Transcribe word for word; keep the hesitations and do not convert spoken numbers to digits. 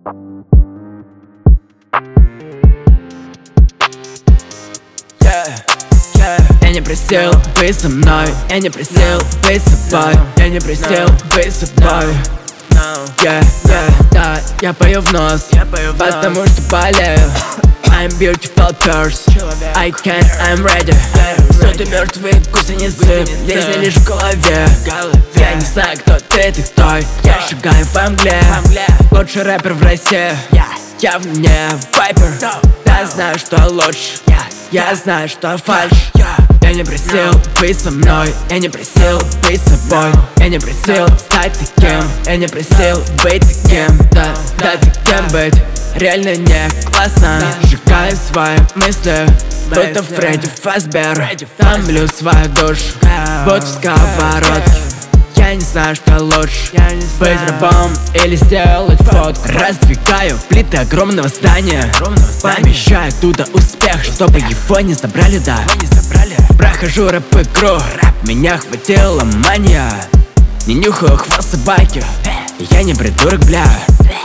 Yeah, yeah. Я не просил быть со мной, я не просил быть собой, я не просил быть собой. Yeah, yeah, да, я пою в нос, потому что болею. I'm beautiful person, I can, I'm ready. Всюду мертвые гусеницы, лезли лишь в голове. Я не знаю, кто ты, ты кто. Я шагаю во мгле, лучший рэпер в России. Я в не вайпер, я знаю, что лучше, я знаю, что фальшь. Я не просил быть со мной, я не просил быть собой, я не просил стать таким, я не просил быть таким. Да, да, таким быть реально не классно. Сжигаю свои мысли, будто Фредди Фазбер. Томлю свою душу, будто в сковородке. Я не знаю, что лучше, быть рабом или сделать фотку. Раздвигаю плиты огромного здания, помещаю туда успех, чтобы его не забрали, да. Прохожу рэп-игру, меня хватила мания. Не нюхаю хвост собаки, я не придурок, бля.